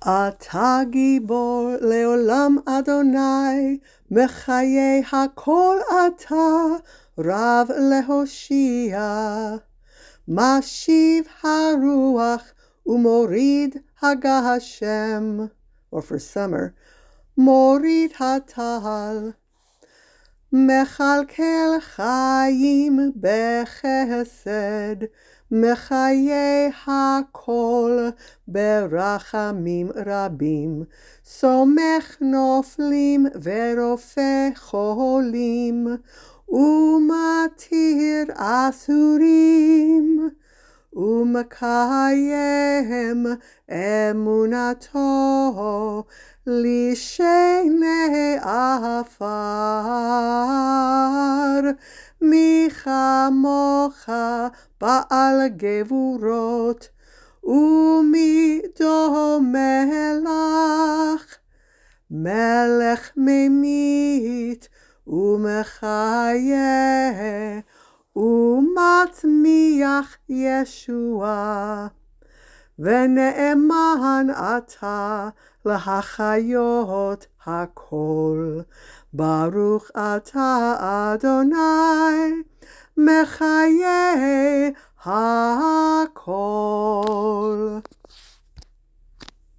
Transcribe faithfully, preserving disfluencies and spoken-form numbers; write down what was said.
אתה גיבור לעולם אדוני, מחיי הכל אתה, רב להושיע. משיב הרוח ומוריד הגשם, or for summer, מוריד הטל. מכלכל חיים בחסד, מחיי הכל ברחמים רבים. סומך נופלים ורופא חולים, ומתיר אסורים, ומקיים אמונתו לשני עפר. מי כמוך בעל גבורות, ומי דומה לך, מלך ממית ומחיה, ומצמיח ישועה. ונאמן אתה להחיות הכל. ברוך אתה אדוני, מחיי הכל.